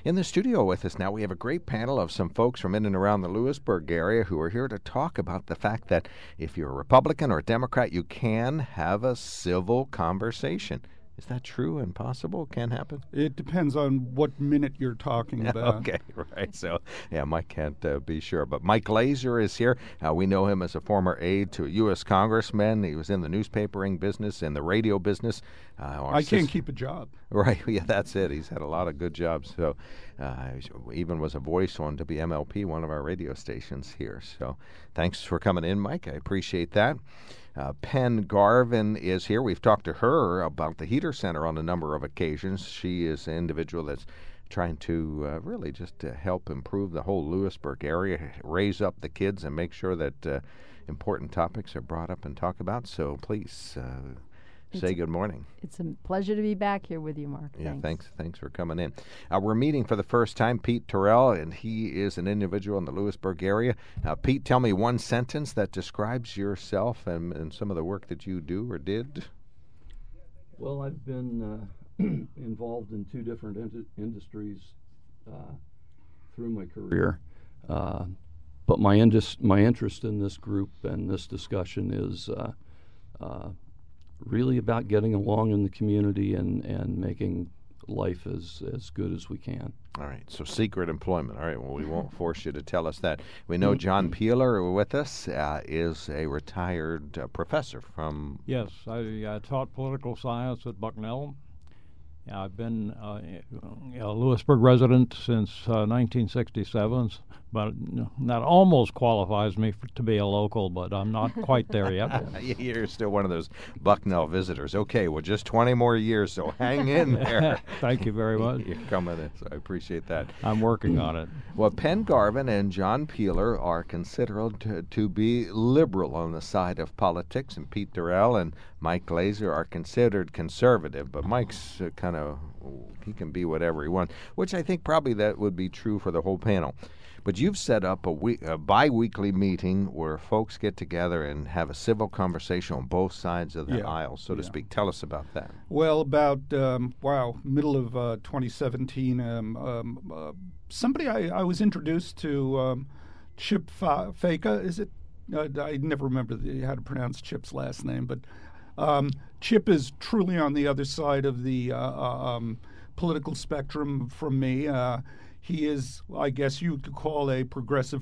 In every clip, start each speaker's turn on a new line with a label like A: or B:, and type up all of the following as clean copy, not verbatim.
A: In the studio with us now, we have a great panel of some folks from in and around the Lewisburg area who are here to talk about the fact that if you're a Republican or a Democrat, you can have a civil conversation. Is that true and possible? Can happen?
B: It depends on what minute you're talking about.
A: Okay, right. So, yeah, Mike can't be sure. But Mike Glazer is here. We know him as a former aide to a U.S. congressman. He was in the newspapering business and the radio business.
B: I can't keep a job.
A: Right, yeah, that's it. He's had a lot of good jobs. So, even was a voice on WMLP, one of our radio stations here. So, thanks for coming in, Mike. I appreciate that. Pen Garvin is here. We've talked to her about the Heater Center on a number of occasions. She is an individual that's trying to really just help improve the whole Lewisburg area, raise up the kids, and make sure that important topics are brought up and talked about. So please say good morning.
C: It's a pleasure to be back here with you, Mark.
A: Yeah, thanks for coming in. We're meeting for the first time Pete Terrell, and he is an individual in the Lewisburg area. Pete, tell me one sentence that describes yourself and some of the work that you do or did.
D: Well, I've been involved in two different industries through my career. But my interest in this group and this discussion is really about getting along in the community and making life as good as we can.
A: All right, so secret employment. All right, well, we won't force you to tell us that. We know John Peeler with us is a retired professor from...
E: Yes, I taught political science at Bucknell. I've been a Lewisburg resident since 1967, but that almost qualifies me to be a local, but I'm not quite there yet.
A: You're still one of those Bucknell visitors. Okay, well, just 20 more years, so hang in there.
E: Thank you very much.
A: You're coming in, so I appreciate that.
E: I'm working on it.
A: Well, Pen Garvin and John Peeler are considered to be liberal on the side of politics, and Pete Terrell and Mike Glazer are considered conservative, but Mike's he can be whatever he wants, which I think probably that would be true for the whole panel. But you've set up a bi-weekly meeting where folks get together and have a civil conversation on both sides of the aisle, so to speak. Tell us about that.
B: Well, about, middle of 2017, somebody I was introduced to, Chip Faka, is it? I never remember how to pronounce Chip's last name, but Chip is truly on the other side of the political spectrum from me. He is, I guess you could call a progressive.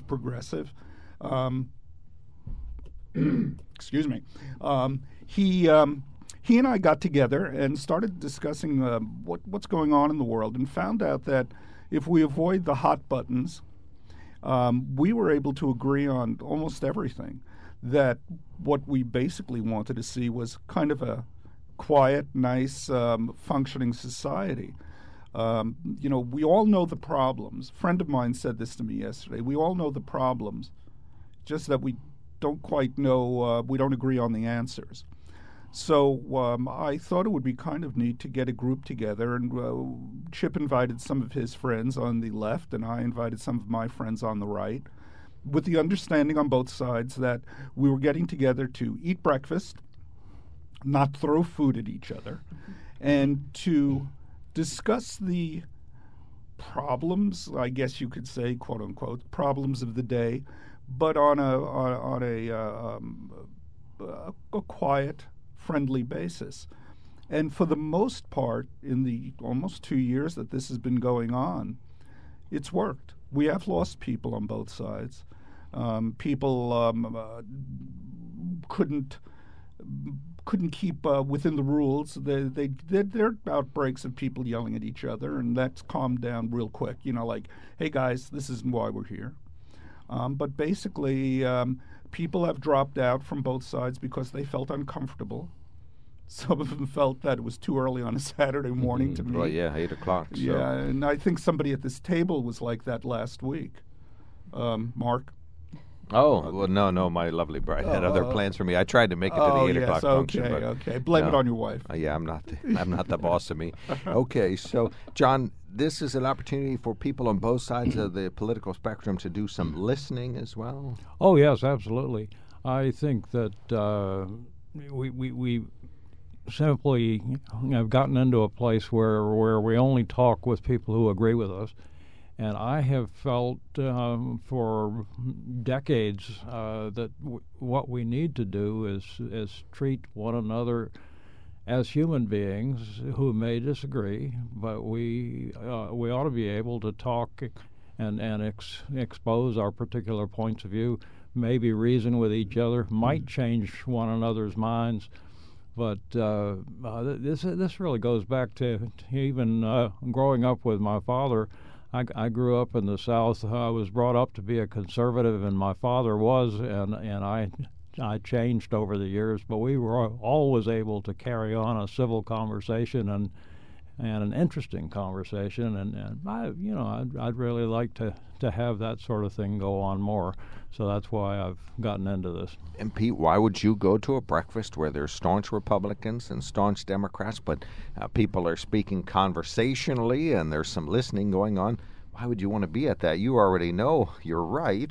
B: Excuse me. He and I got together and started discussing what's going on in the world, and found out that if we avoid the hot buttons, we were able to agree on almost everything. That what we basically wanted to see was kind of a quiet, nice, functioning society. We all know the problems. A friend of mine said this to me yesterday. We all know the problems, just that we don't quite know, we don't agree on the answers. So I thought it would be kind of neat to get a group together, and Chip invited some of his friends on the left, and I invited some of my friends on the right, with the understanding on both sides that we were getting together to eat breakfast, not throw food at each other, and to discuss the problems, I guess you could say, quote unquote, problems of the day, but on a quiet, friendly basis. And for the most part, in the almost 2 years that this has been going on, it's worked. We have lost people on both sides. People couldn't keep within the rules. There are outbreaks of people yelling at each other, and that's calmed down real quick. Like, hey guys, this isn't why we're here. But basically, people have dropped out from both sides because they felt uncomfortable. Some of them felt that it was too early on a Saturday morning to meet.
A: Well, 8 o'clock. So.
B: Yeah, and I think somebody at this table was like that last week. Mark?
A: Oh, well, no, my lovely bride had other plans for me. I tried to make it to the 8 o'clock function.
B: Okay. Blame it on your wife.
A: Yeah, I'm not the boss of me. Okay, so, John, this is an opportunity for people on both sides of the political spectrum to do some listening as well?
E: Oh, yes, absolutely. I think that we simply have gotten into a place where we only talk with people who agree with us. And I have felt for decades that what we need to do is treat one another as human beings who may disagree, but we ought to be able to talk and expose our particular points of view, maybe reason with each other, might change one another's minds. But this really goes back to even growing up with my father. I grew up in the South. I was brought up to be a conservative, and my father was, and I changed over the years. But we were always able to carry on a civil conversation and an interesting conversation, and I'd really like to have that sort of thing go on more. So that's why I've gotten into this.
A: And Pete, why would you go to a breakfast where there's staunch Republicans and staunch Democrats, but people are speaking conversationally and there's some listening going on? Why would you want to be at that? You already know you're right.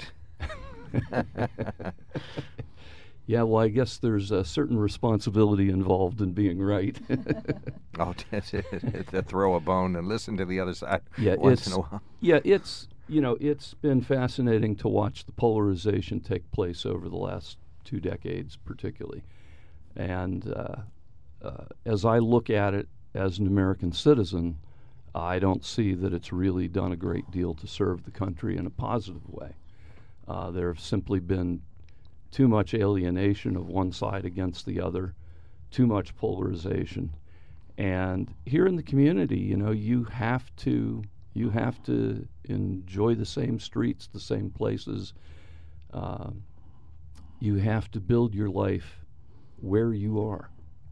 D: Yeah, well, I guess there's a certain responsibility involved in being right.
A: Oh, to throw a bone and listen to the other side once in a while.
D: Yeah, it's been fascinating to watch the polarization take place over the last 2 decades, particularly. And as I look at it as an American citizen, I don't see that it's really done a great deal to serve the country in a positive way. There have simply been too much alienation of one side against the other, too much polarization. And here in the community, you have to enjoy the same streets, the same places. You have to build your life where you are.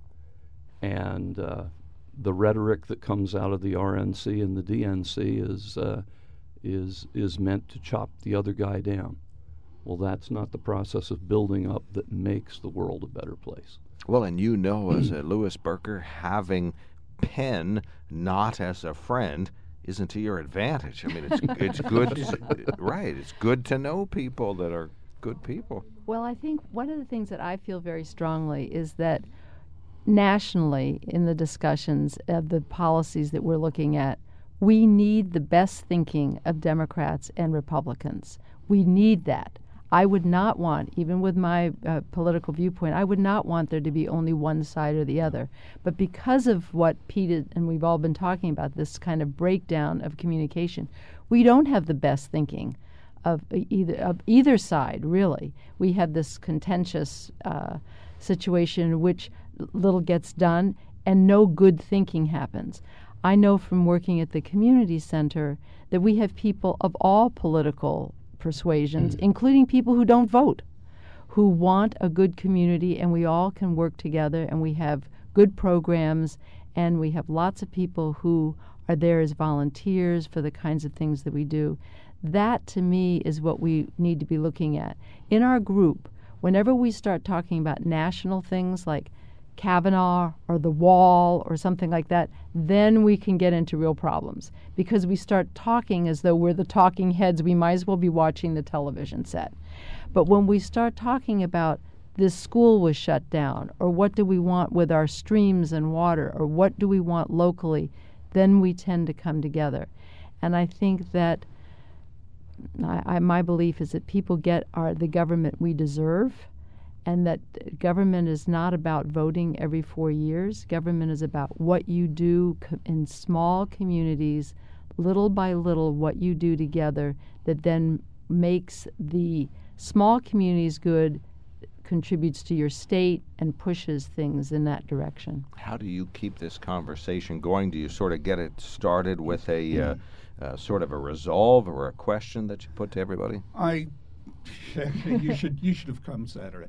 D: And the rhetoric that comes out of the RNC and the DNC is meant to chop the other guy down. Well, that's not the process of building up that makes the world a better place.
A: Well, and as a Louis Burker, having Penn not as a friend isn't to your advantage. I mean, it's good, right? It's good to know people that are good people.
C: Well, I think one of the things that I feel very strongly is that nationally, in the discussions of the policies that we're looking at, we need the best thinking of Democrats and Republicans. We need that. I would not want, even with my political viewpoint, I would not want there to be only one side or the other. But because of what Pete and we've all been talking about, this kind of breakdown of communication, we don't have the best thinking of either side, really. We have this contentious situation in which little gets done and no good thinking happens. I know from working at the community center that we have people of all political persuasions, including people who don't vote, who want a good community, and we all can work together, and we have good programs, and we have lots of people who are there as volunteers for the kinds of things that we do. That, to me, is what we need to be looking at. In our group, whenever we start talking about national things like Kavanaugh or the wall or something like that, then we can get into real problems because we start talking as though we're the talking heads. We might as well be watching the television set. But when we start talking about this school was shut down, or what do we want with our streams and water, or what do we want locally, then we tend to come together. And I think that my belief is that people get the government we deserve, and that government is not about voting every 4 years. Government is about what you do in small communities, little by little, what you do together that then makes the small communities good, contributes to your state, and pushes things in that direction.
A: How do you keep this conversation going? Do you sort of get it started with a sort of a resolve or a question that you put to everybody?
B: You should have come Saturday.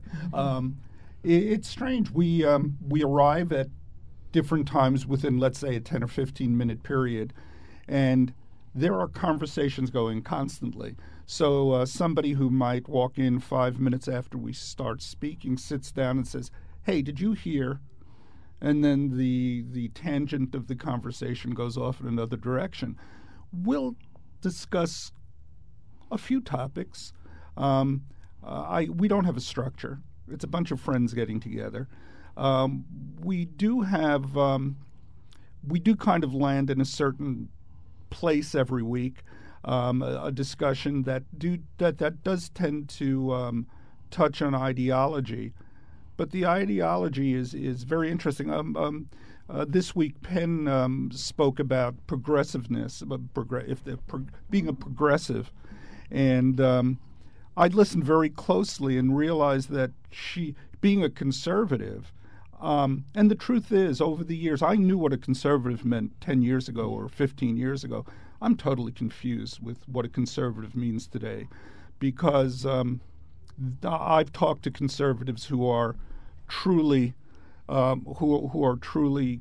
B: It's strange. We arrive at different times within, let's say, a 10 or 15 minute period, and there are conversations going constantly. So somebody who might walk in 5 minutes after we start speaking sits down and says, "Hey, did you hear?" And then the tangent of the conversation goes off in another direction. We'll discuss a few topics. We don't have a structure. It's a bunch of friends getting together. we do have we do kind of land in a certain place every week, a discussion that does tend to touch on ideology, but the ideology is very interesting. This week, Penn spoke about progressiveness, being a progressive, and I listened very closely and realized that she, being a conservative, and the truth is, over the years, I knew what a conservative meant 10 years ago or 15 years ago. I'm totally confused with what a conservative means today, because I've talked to conservatives who are truly who are truly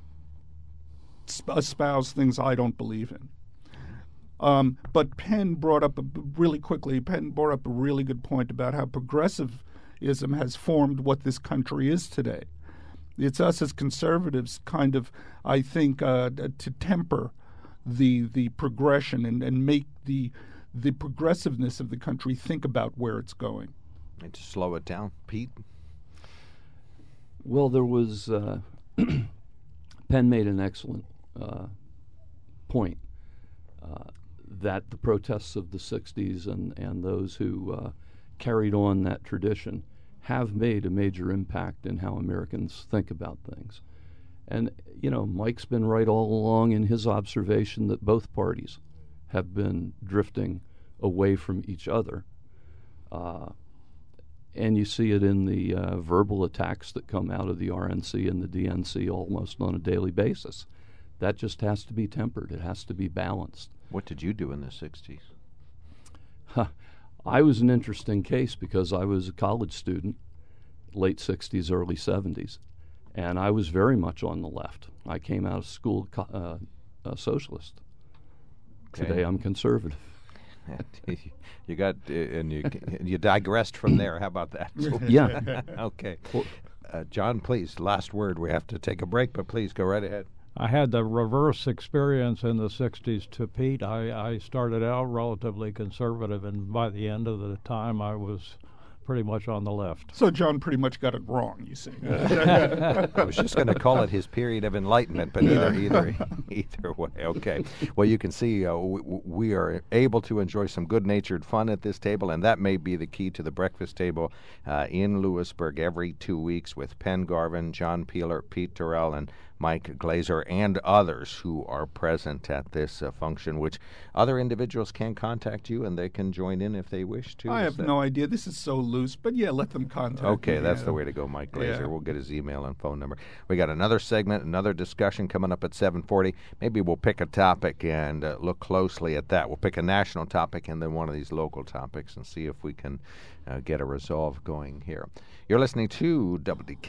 B: espouse things I don't believe in. But Penn brought up really a really good point about how progressivism has formed what this country is today. It's us as conservatives kind of, I think, to temper the progression and make the progressiveness of the country think about where it's going.
A: And to slow it down. Pete?
D: Well, there was Penn made an excellent point that the protests of the 60s and those who carried on that tradition have made a major impact in how Americans think about things. And, you know, Mike's been right all along in his observation that both parties have been drifting away from each other. And you see it in the verbal attacks that come out of the RNC and the DNC almost on a daily basis. That just has to be tempered. It has to be balanced.
A: What did you do in the 60s?
D: I was an interesting case because I was a college student, late 60s, early 70s, and I was very much on the left. I came out of school a socialist.
A: Okay.
D: Today I'm conservative.
A: You got and you digressed from there. How about that?
D: Yeah.
A: Okay. John, please, last word. We have to take a break, but please go right ahead.
E: I had the reverse experience in the 60s to Pete. I started out relatively conservative, and by the end of the time, I was pretty much on the left.
B: So John pretty much got it wrong, you see.
A: I was just going to call it his period of enlightenment, but either way. Okay. Well, you can see we are able to enjoy some good-natured fun at this table, and that may be the key to the breakfast table in Lewisburg every 2 weeks with Penn Garvin, John Peeler, Pete Terrell, and Mike Glazer, and others who are present at this function, which other individuals can contact you, and they can join in if they wish to.
B: I have no idea. This is so loose, but yeah, let them contact me.
A: Okay, that's the way to go, Mike Glazer.
B: Yeah.
A: We'll get his email and phone number. We got another segment, another discussion coming up at 7:40. Maybe we'll pick a topic and look closely at that. We'll pick a national topic and then one of these local topics and see if we can get a resolve going here. You're listening to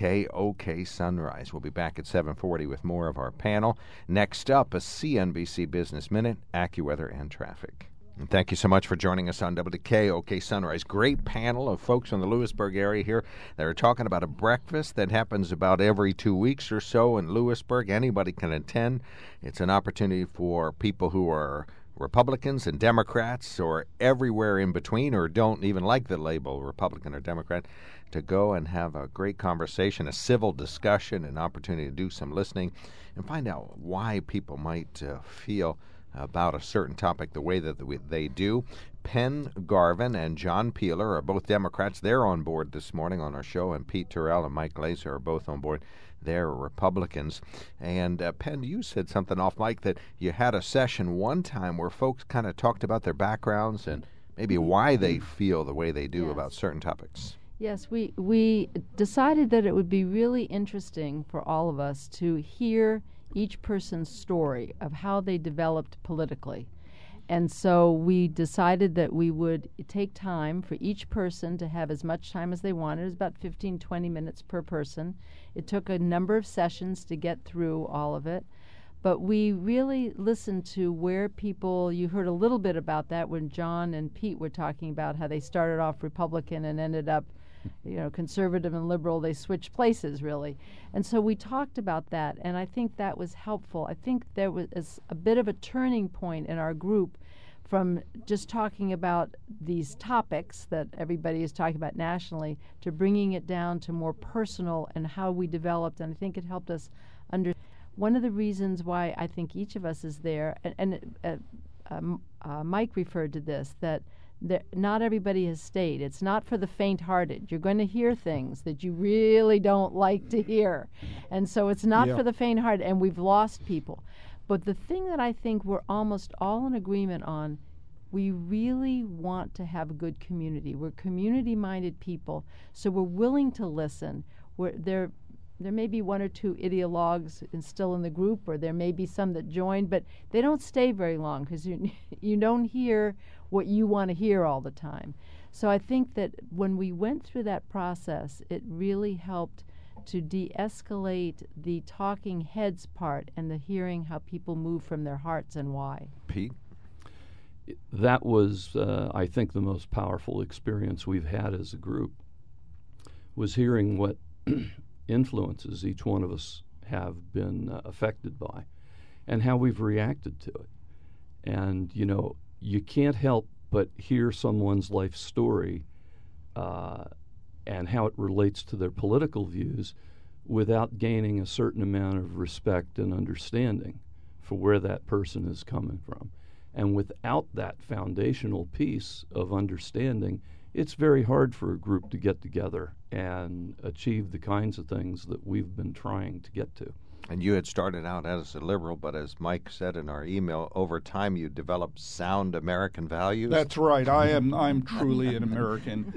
A: WKOK Sunrise. We'll be back at 7:40 with more of our panel. Next up, a CNBC Business Minute, AccuWeather, and traffic. And thank you so much for joining us on WKOK Sunrise. Great panel of folks in the Lewisburg area here that are talking about a breakfast that happens about every 2 weeks or so in Lewisburg. Anybody can attend. It's an opportunity for people who are Republicans and Democrats or everywhere in between or don't even like the label Republican or Democrat to go and have a great conversation, a civil discussion, an opportunity to do some listening and find out why people might feel about a certain topic the way that they do. Penn Garvin and John Peeler are both Democrats. They're on board this morning on our show, and Pete Terrell and Mike Glazer are both on board. They're Republicans. And Penn, you said something off mic that you had a session one time where folks kind of talked about their backgrounds and maybe why they feel the way they do about certain topics.
C: Yes, we decided that it would be really interesting for all of us to hear each person's story of how they developed politically. And so we decided that we would take time for each person to have as much time as they wanted. It was about 15, 20 minutes per person. It took a number of sessions to get through all of it. But we really listened to where people, you heard a little bit about that when John and Pete were talking about how they started off Republican and ended up conservative and liberal. They switched places, really. And so we talked about that, and I think that was helpful. I think there was a bit of a turning point in our group from just talking about these topics that everybody is talking about nationally to bringing it down to more personal and how we developed. And I think it helped us understand. One of the reasons why I think each of us is there, Mike referred to this, that not everybody has stayed. It's not for the faint-hearted. You're going to hear things that you really don't like to hear. And so it's not for the faint-hearted, and we've lost people. But the thing that I think we're almost all in agreement on, we really want to have a good community. We're community-minded people, so we're willing to listen. There may be one or two ideologues still in the group, or there may be some that join, but they don't stay very long because you don't hear what you want to hear all the time. So I think that when we went through that process, it really helped to de-escalate the talking heads part and the hearing how people move from their hearts and why.
A: Pete?
D: That was, I think, the most powerful experience we've had as a group, was hearing what influences each one of us have been affected by and how we've reacted to it. And, you can't help but hear someone's life story and how it relates to their political views without gaining a certain amount of respect and understanding for where that person is coming from. And without that foundational piece of understanding, it's very hard for a group to get together and achieve the kinds of things that we've been trying to get to.
A: And you had started out as a liberal, but as Mike said in our email, over time you developed sound American values.
B: That's right. I'm truly an American.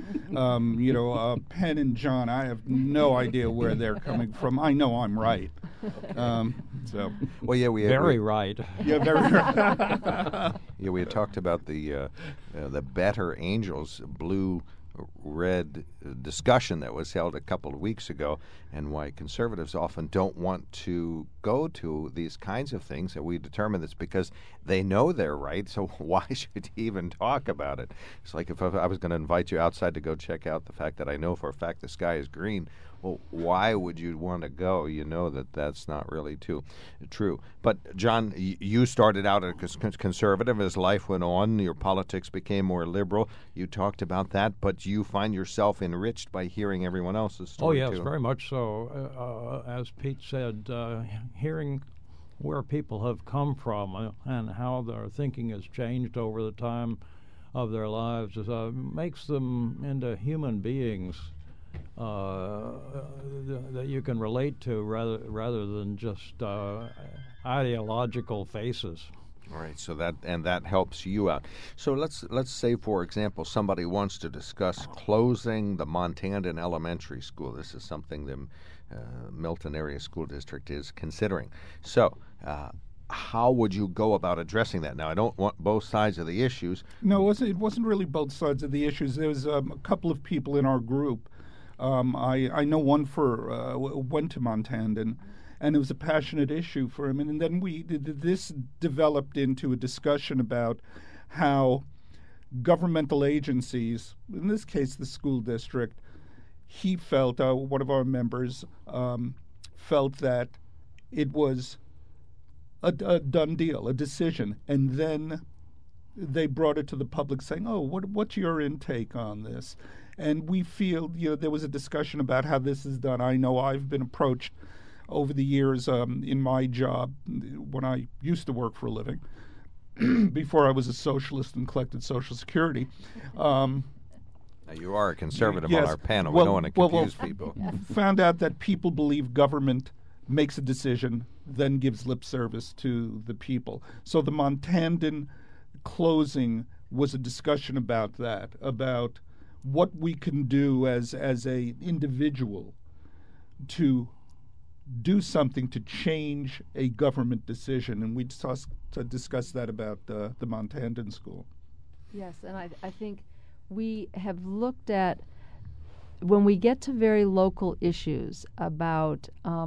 B: Penn and John, I have no idea where they're coming from. I know I'm right.
A: Well, yeah,
E: very right.
B: Yeah, very right.
A: Yeah, we had talked about the Better Angels blue-red discussion that was held a couple of weeks ago, and why conservatives often don't want to go to these kinds of things. And we determined it's because they know they're right, so why should you even talk about it? It's like if I was going to invite you outside to go check out the fact that I know for a fact the sky is green. Well, why would you want to go? You know that that's not really true. But, John, you started out as conservative. As life went on, your politics became more liberal. You talked about that, but you find yourself enriched by hearing everyone else's story,
E: Oh, yes,
A: too.
E: very much so. As Pete said, hearing where people have come from and how their thinking has changed over the time of their lives makes them into human beings that you can relate to rather than just ideological faces.
A: All right, so that helps you out. So let's say, for example, somebody wants to discuss closing the Montandon Elementary School. This is something the Milton Area School District is considering. So how would you go about addressing that? Now, I don't want both sides of the issues.
B: No, it wasn't really both sides of the issues. There was a couple of people in our group. I know one went to Montandon, and it was a passionate issue for him. And then this developed into a discussion about how governmental agencies, in this case the school district, he felt, one of our members felt that it was a done deal, a decision. And then they brought it to the public saying, what's your intake on this? And we feel, there was a discussion about how this is done. I know I've been approached over the years in my job when I used to work for a living, before I was a socialist and collected Social Security.
A: Now, you are a conservative
B: yes.
A: on our panel.
B: Well,
A: we don't want to confuse people.
B: Found out that people believe government makes a decision, then gives lip service to the people. So the Montandon closing was a discussion about that, about what we can do as a individual to do something to change a government decision. And we discussed that about the Montandon School.
C: Yes, and I think we have looked at, when we get to very local issues about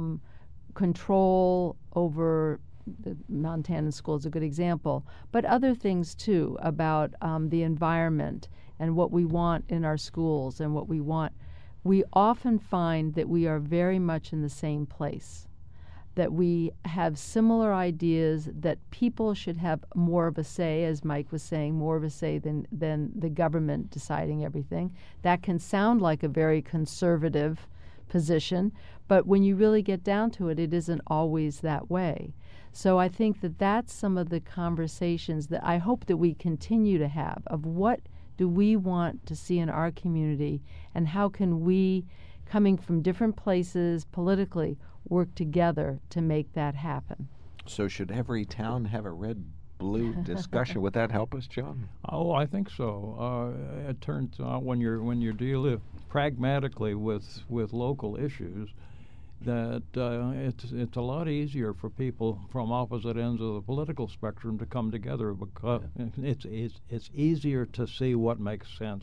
C: control over the Montana School is a good example, but other things too about the environment and what we want in our schools and what we want, we often find that we are very much in the same place. that we have similar ideas, that people should have more of a say, as Mike was saying, more of a say than the government deciding everything. That can sound like a very conservative position, but when you really get down to it, it isn't always that way. So I think that that's some of the conversations that I hope that we continue to have, of what do we want to see in our community, and how can we, coming from different places politically, work together to make that happen.
A: So should every town have a red-blue discussion? Would that help us, John?
E: Oh, I think so. It turns out when you're dealing pragmatically with local issues, that it's a lot easier for people from opposite ends of the political spectrum to come together, because it's easier to see what makes sense.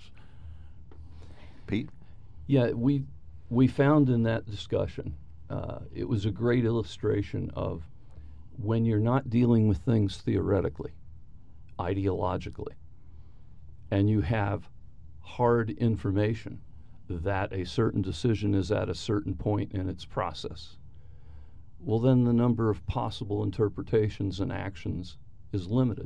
A: Pete?
D: Yeah, we found in that discussion, it was a great illustration of when you're not dealing with things theoretically, ideologically, and you have hard information that a certain decision is at a certain point in its process, well, then the number of possible interpretations and actions is limited.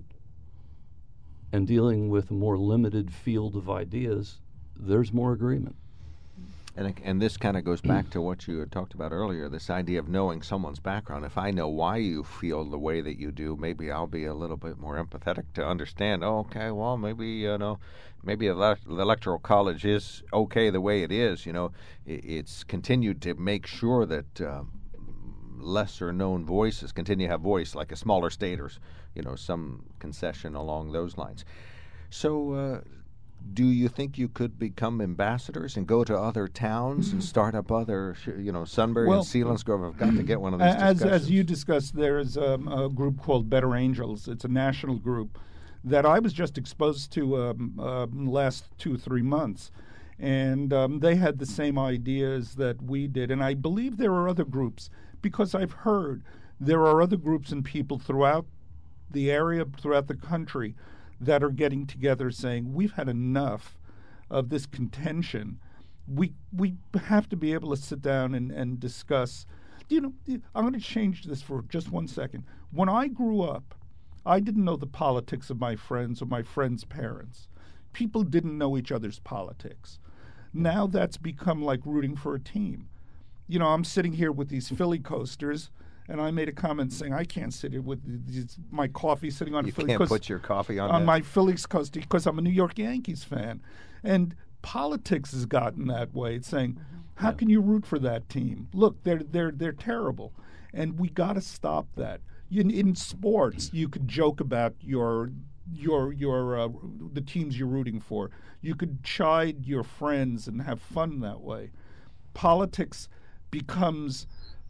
D: And dealing with a more limited field of ideas, there's more agreement.
A: And this kind of goes back to what you had talked about earlier, this idea of knowing someone's background. If I know why you feel the way that you do, maybe I'll be a little bit more empathetic to understand, oh, okay, well, maybe, maybe the Electoral College is okay the way it is. It's continued to make sure that lesser-known voices continue to have voice, like a smaller state or, some concession along those lines. So, do you think you could become ambassadors and go to other towns and start up other, Sunbury and Selinsgrove have got to get one of these discussions?
B: As you discussed, there is a group called Better Angels. It's a national group that I was just exposed to last 2-3 months. And they had the same ideas that we did. And I believe there are other groups, because I've heard there are other groups and people throughout the area, throughout the country, that are getting together saying, we've had enough of this contention. We have to be able to sit down and discuss. I'm going to change this for just 1 second. When I grew up, I didn't know the politics of my friends or my friends' parents. People didn't know each other's politics. Now that's become like rooting for a team. I'm sitting here with these Philly coasters, and I made a comment saying I can't sit here with my coffee sitting on a Philly coaster.
A: You can't put your coffee on
B: my Phillies coaster because I'm a New York Yankees fan. And politics has gotten that way. It's saying, how can you root for that team? Look, they're terrible. And we got to stop that. In sports, you could joke about the teams you're rooting for. You could chide your friends and have fun that way. Politics becomes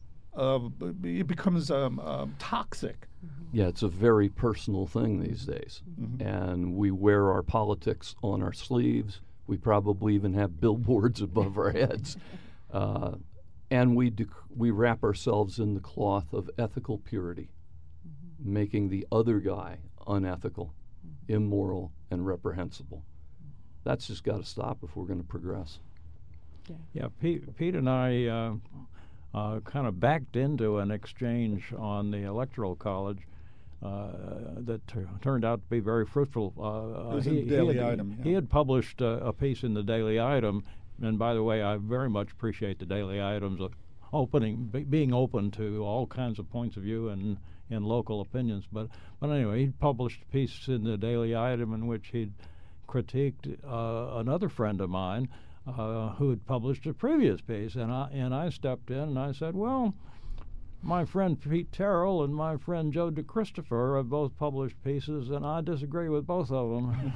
B: toxic.
D: Yeah, it's a very personal thing these days. And we wear our politics on our sleeves. We probably even have billboards above our heads. And we wrap ourselves in the cloth of ethical purity, making the other guy unethical, immoral, and reprehensible. That's just got to stop if we're going to progress.
E: Yeah, Pete and I kind of backed into an exchange on the Electoral College that turned out to be very fruitful.
B: It was a Daily Item. Yeah.
E: He had published a piece in the Daily Item, and by the way, I very much appreciate the Daily Item's being open to all kinds of points of view and local opinions. But anyway, he published a piece in the Daily Item in which he'd critiqued another friend of mine who had published a previous piece, and I stepped in and I said, well, my friend Pete Terrell and my friend Joe DeChristopher have both published pieces, and I disagree with both of them.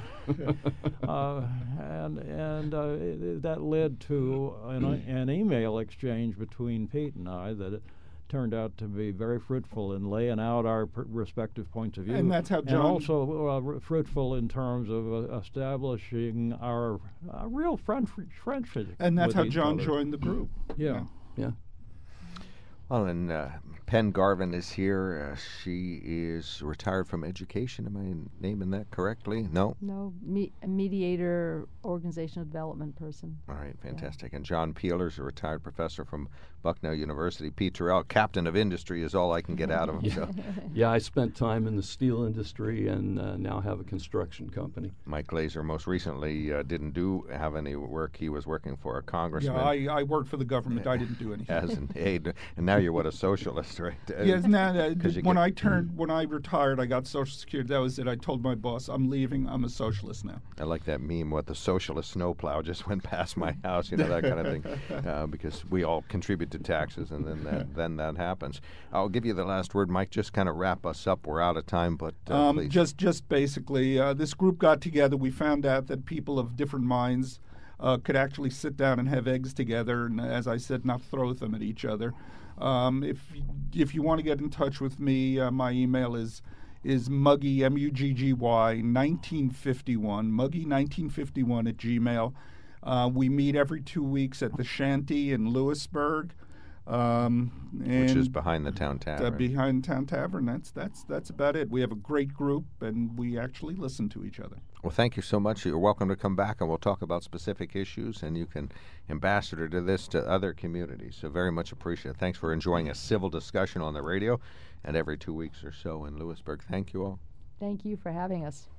E: That led to an email exchange between Pete and I that turned out to be very fruitful in laying out our respective points of view.
B: And that's how John...
E: And also fruitful in terms of establishing our real friendship.
B: And that's how John joined the group.
E: Yeah.
D: Yeah.
A: Well, and Penn Garvin is here. She is retired from education. Am I naming that correctly? No?
C: No, a mediator, organizational development person.
A: All right, fantastic. And John Peeler's a retired professor from Bucknell University. Pete Terrell, captain of industry is all I can get out of him.
D: Yeah.
A: So.
D: Yeah, I spent time in the steel industry and now have a construction company.
A: Mike Glazer most recently didn't have any work. He was working for a congressman.
B: Yeah, I worked for the government. I didn't do anything.
A: As an aide. And now you're what, a socialist, right?
B: Yes. Now, when
A: get-
B: I retired, I got Social Security. That was it. I told my boss, I'm leaving. I'm a socialist now.
A: I like that meme, what the socialist snowplow just went past my house, that kind of thing, because we all contribute to taxes, and then that happens. I'll give you the last word, Mike. Just kind of wrap us up. We're out of time, but please.
B: Just basically, this group got together. We found out that people of different minds could actually sit down and have eggs together, and as I said, not throw them at each other. If you want to get in touch with me, my email is Muggy, Muggy 1951, Muggy 1951 at Gmail. We meet every 2 weeks at the Shanty in Lewisburg,
A: which is behind the Town Tavern.
B: Behind Town Tavern. That's about it. We have a great group, and we actually listen to each other.
A: Well, thank you so much. You're welcome to come back, and we'll talk about specific issues, and you can ambassador to this to other communities. So very much appreciate it. Thanks for enjoying a civil discussion on the radio and every 2 weeks or so in Lewisburg. Thank you all.
C: Thank you for having us.